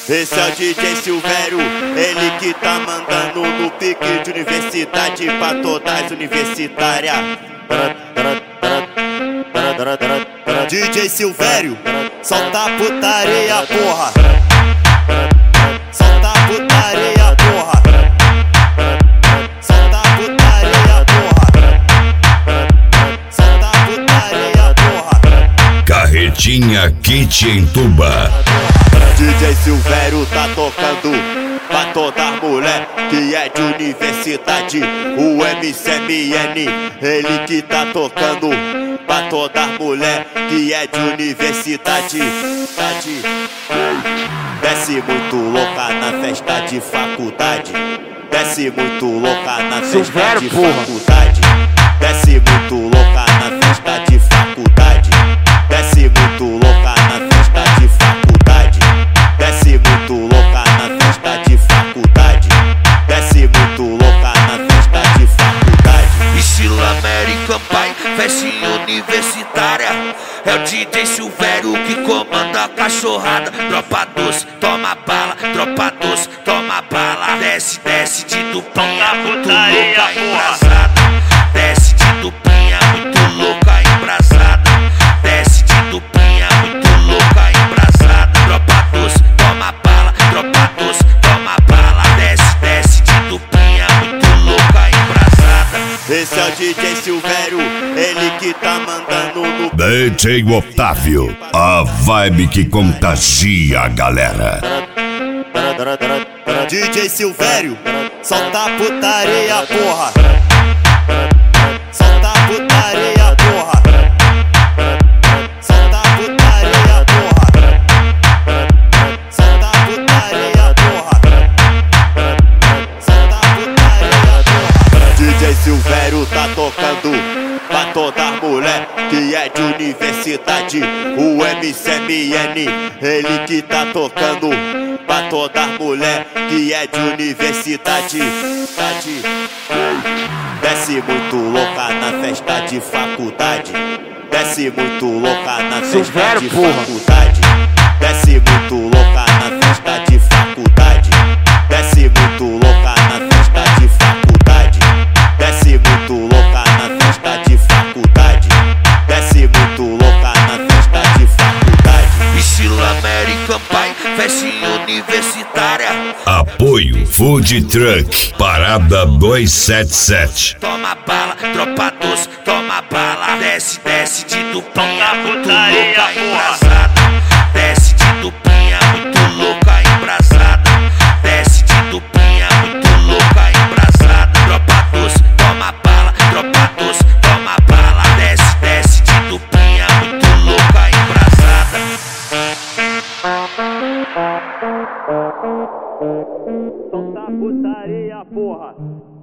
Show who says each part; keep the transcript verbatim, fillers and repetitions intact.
Speaker 1: Esse é o D J Silvério, ele que tá mandando no pique de universidade pra todas as universitárias. D J Silvério, solta a putaria, porra. Solta a putaria, porra. Solta a putaria, porra. Solta a putaria, porra.
Speaker 2: Carretinha Kit em Tuba.
Speaker 1: D J Silvério tá tocando pra toda mulher que é de universidade. O M C M N, ele que tá tocando pra toda mulher que é de universidade. Desce muito louca na festa de faculdade. Desce muito louca na festa
Speaker 3: Silvério,
Speaker 1: de
Speaker 3: porra.
Speaker 1: faculdade. Desce muito louca na festa de faculdade. Desce muito louca na festa de faculdade. Desce muito louca na festa de faculdade. Desce muito louca na festa de faculdade.
Speaker 4: Estilo American Pie, festa universitária. É o D J Silvério que comanda a cachorrada. Tropa doce, toma bala. Tropa doce, toma bala. Desce, desce de duplinha, muito louca, embrasada. Desce de duplinha, muito louca, embrasada. Desce de duplinha, muito louca, embrasada. Tropa doce, toma bala. Tropa doce, toma bala. Desce, desce de duplinha, muito louca, embrasada.
Speaker 1: Esse é o D J Silvério, ele que tá mandando no
Speaker 2: D J Otávio, a vibe que contagia a galera.
Speaker 1: D J Silvério, solta a putaria, porra. Solta a putaria, porra. Solta a putaria, porra. Solta a putaria, porra. Solta a putaria, porra. D J Silvério tá tocando pra toda mulher que é de universidade. O M C M N, ele que tá tocando pra toda mulher que é de universidade. Desce muito louca na festa de faculdade. Desce muito louca na festa
Speaker 3: Silvério,
Speaker 1: de
Speaker 3: porra.
Speaker 1: faculdade. Desce muito louca na festa de faculdade. Desce muito louca na festa de faculdade. Desce muito louca na festa de faculdade. Desce muito louca na festa de faculdade.
Speaker 4: Estilo American Pie, festa universitária.
Speaker 2: Apoio Food Truck, Parada duzentos e setenta e sete.
Speaker 4: Toma bala, tropa doce, toma bala. Desce, desce de duplinha, muito louca, embrasada. Desce de duplinha, muito louca, embrasada. Desce de duplinha, muito louca, embrasada. Tropa doce, toma bala. Tropa doce, toma bala. Desce, desce de duplinha, muito louca, embrasada.
Speaker 1: Solta a putaria, porra.